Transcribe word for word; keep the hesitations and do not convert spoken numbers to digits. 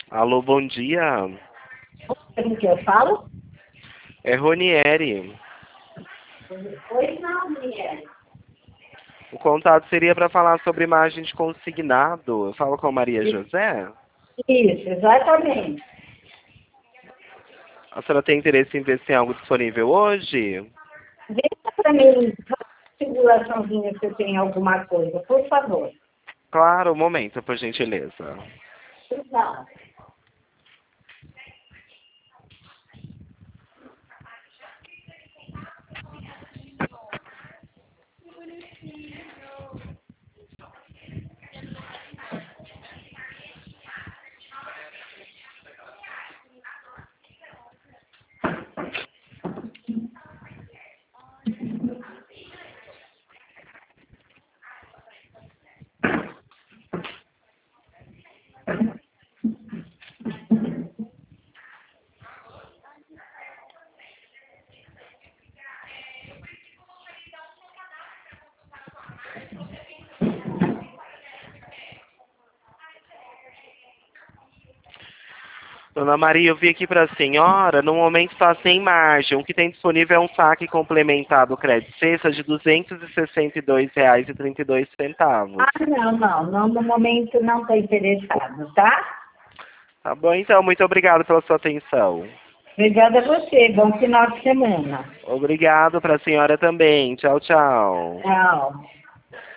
Alô, bom dia. Com que eu falo? É Ronieri. Oi, não, mulher. O contato seria para falar sobre imagem de consignado. Eu falo com a Maria José. Isso, exatamente. A senhora tem interesse em ver se tem algo disponível hoje? Deixa para mim, simulaçãozinha se eu tenho alguma coisa, por favor. Claro, um momento, por gentileza. Exato. Dona Maria, eu vi aqui para a senhora, no momento está sem margem. O que tem disponível é um saque complementado crédito cesta de duzentos e sessenta e dois reais e trinta e dois centavos. Ah, não, não, não, no momento não estou interessado, tá? Tá bom, então. Muito obrigado pela sua atenção. Obrigada a você, bom final de semana. Obrigado para a senhora também. Tchau, tchau. Tchau.